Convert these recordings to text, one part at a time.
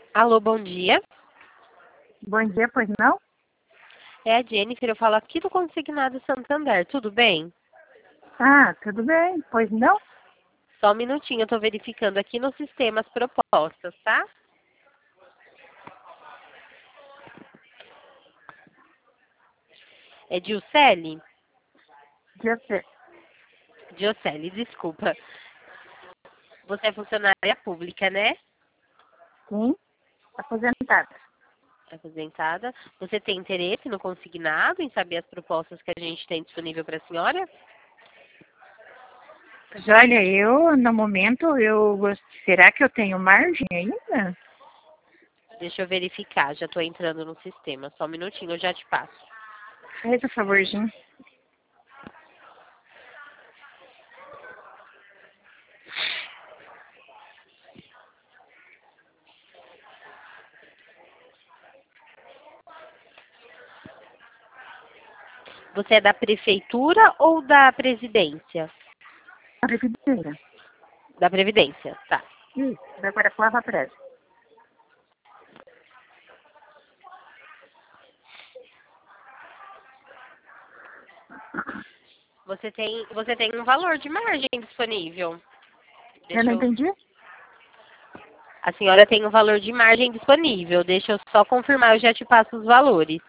Alô, bom dia. Bom dia, pois não? É a Jennifer, eu falo aqui do Consignado Santander, tudo bem? Ah, tudo bem, pois não? Só um minutinho, eu tô verificando aqui no sistema as propostas, tá? É Dilcele? Já sei. Diocele, desculpa. Você é funcionária pública, né? Sim, aposentada. Aposentada. Você tem interesse no consignado, em saber as propostas que a gente tem disponível para a senhora? Pois olha, no momento, será que eu tenho margem ainda? Deixa eu verificar, já tô entrando no sistema. Só um minutinho, eu já te passo. Faz o favorzinho. Você é da prefeitura ou da presidência? A previdência. Da Previdência, tá. Isso, da Guarapuava Presa. Você tem um valor de margem disponível. Eu não Deixa eu, entendi? a senhora tem um valor de margem disponível. Deixa eu só confirmar, eu já te passo os valores.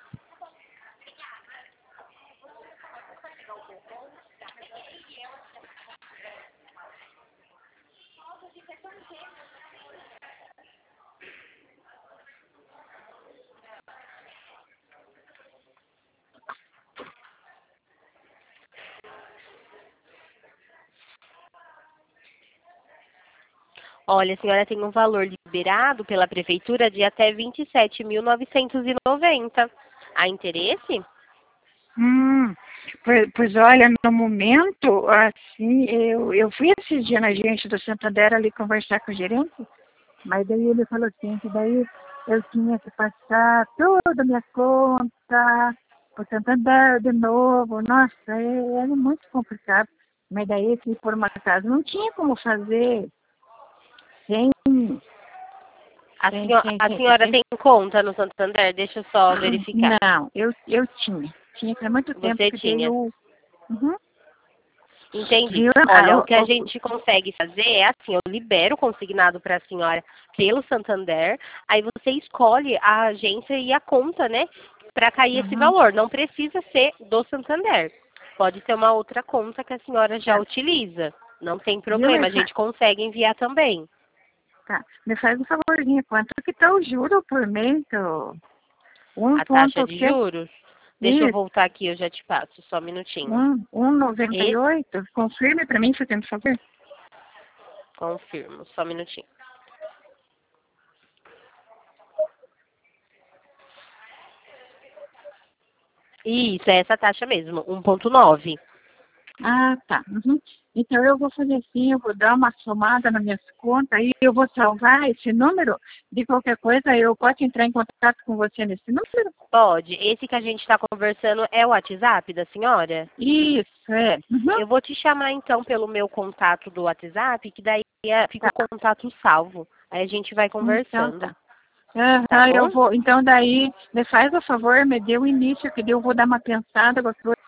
Olha, a senhora tem um valor liberado pela prefeitura de até 27.990. Há interesse? Hum, pois olha, no momento, assim, eu fui esses dias na agente do Santander ali conversar com o gerente, mas daí ele falou assim, que daí eu tinha que passar toda a minha conta para o Santander de novo. Nossa, era muito complicado. Mas daí, se por uma casa, não tinha como fazer sem, A senhora sem. tem conta no Santander? Deixa eu só verificar. Não, eu tinha. Tinha há muito tempo Você que daí tinha. eu. Uhum. Entendi. Viu? Olha, o que a gente consegue fazer é assim, eu libero o consignado para a senhora pelo Santander, aí você escolhe a agência e a conta, né, para cair esse Uhum. valor. Não precisa ser do Santander. Pode ser uma outra conta que a senhora já Tá. utiliza. Não tem Viu? problema, a gente consegue enviar também. Tá. Me faz um favorzinho, quanto que tá o juro por mês? A Ponto taxa o de quê? juros, deixa eu Isso, voltar aqui, eu já te passo, só um minutinho. 1,98. Confirme para mim, fazendo favor. Confirmo, só um minutinho. Isso, é essa taxa mesmo, 1,9. Ah, tá. Uhum. Então eu vou fazer assim, eu vou dar uma somada nas minhas contas e eu vou salvar esse número. De qualquer coisa, eu posso entrar em contato com você nesse número? Pode. Esse que a gente está conversando é o WhatsApp da senhora? Isso, é. Uhum. Eu vou te chamar então pelo meu contato do WhatsApp, que daí fica Tá. o contato salvo. Aí a gente vai Então conversando, tá. tá Aham, eu bom? vou. Então daí, me faz o favor, me dê o início, que daí eu vou dar uma pensada,